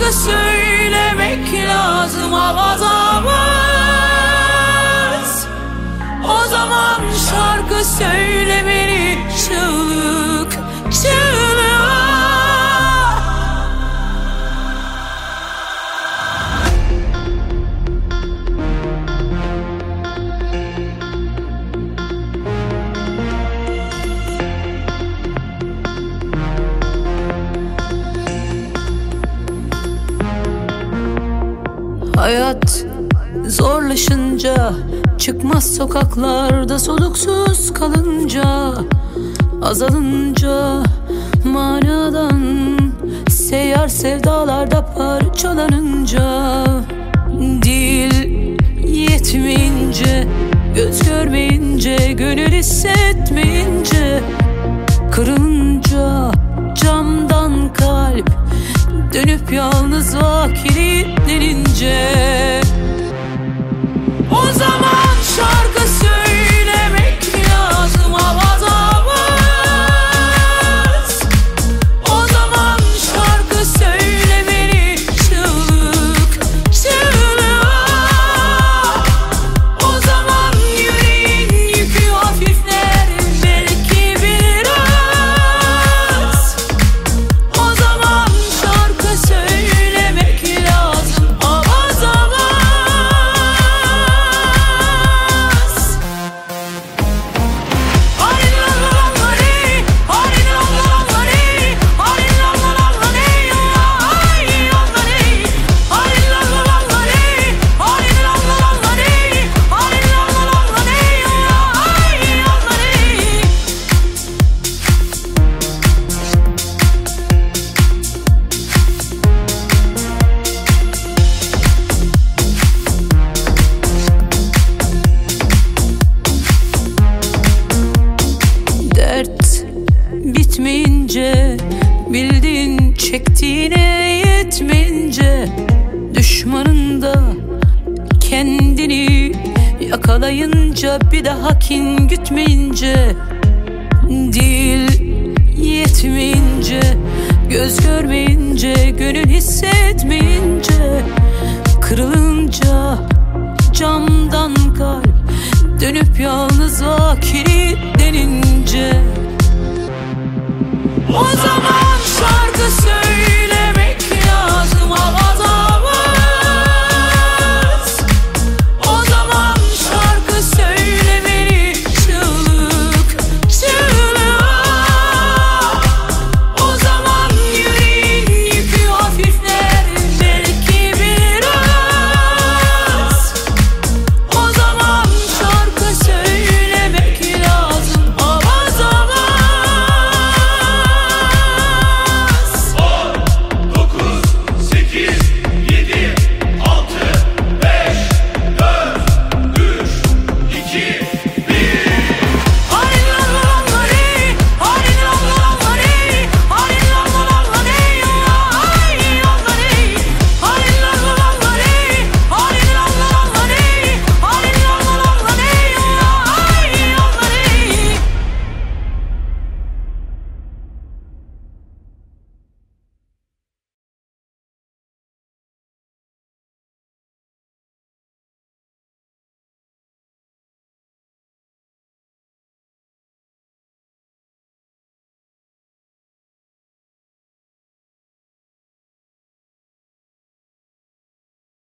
şarkı söylemek lazım avaz avaz. O zaman şarkı söylemeli çığlık çığlığa. Hayat zorlaşınca, çıkmaz sokaklarda soluksuz kalınca, azalınca manadan, seyyar sevdalarda parçalanınca, dil yetmeyince, göz görmeyince, gönül hissetmeyince, kırılınca camdan kalp dönüp yalnızlığa kilitlenince, o zaman şarkı söylemek lazım avaz avaz. O zaman şarkı söylemeli çığlık çığlığa. O zaman yüreğin yükü hafifler belki biraz. O zaman şarkı söylemek lazım avaz avaz. Dert bitmeyince, bildiğin çektiğine yetmeyince, düşmanın da kendini yakalayınca, bir daha kin gütmeyince, dil yetmeyince, göz görmeyince, gönül hissetmeyince, kırılınca camdan kalp dönüp yalnızlığa kilitlenince, o zaman